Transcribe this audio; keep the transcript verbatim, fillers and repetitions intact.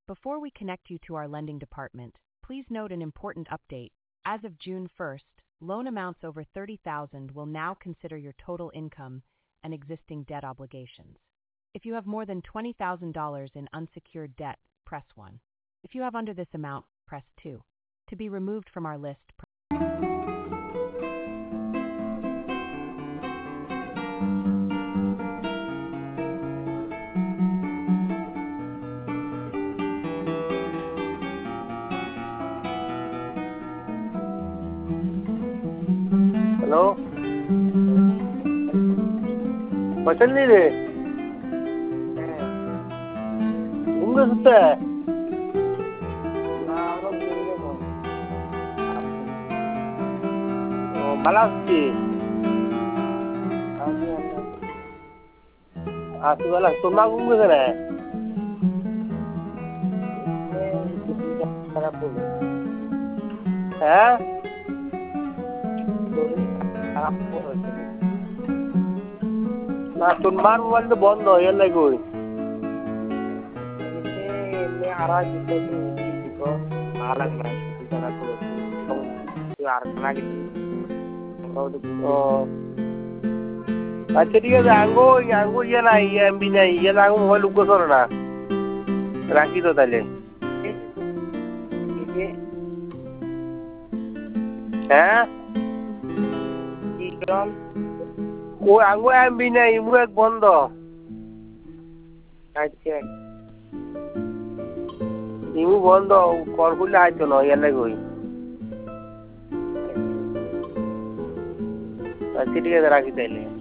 Before we connect you to our lending department, please note an important update. As of June first, loan amounts over thirty thousand dollars will now consider your total income and existing debt obligations. If you have more than twenty thousand dollars in unsecured debt, press one. If you have under this amount, press two. To be removed from our list, press Hello? What's your name? Who is that? Oh, Balasti. Ah, tu balas. Tu mag who is that? Huh? না তোমার mobile তো বন্ধ এর লাগে ওই এমনি আরা দিতে দিব আলাগ না শুধু জানা করে তুই আর না কিছু ও আচ্ছা ঠিক আছে আঙ্গো আঙ্গো ইয়ে নাই এমবি নাই ইয়ে না আঙ্গো মোবাইল উগো করে না রাখি তো তাহলে হ্যাঁ কি কম ও আঙ্গো এমবি নাই ইমু এক বন্ধ আচ্ছা ইমু বন্ধ কল করলে আইতো না এর লাগে ওই আচ্ছা ঠিক আছে রাখি তাইলে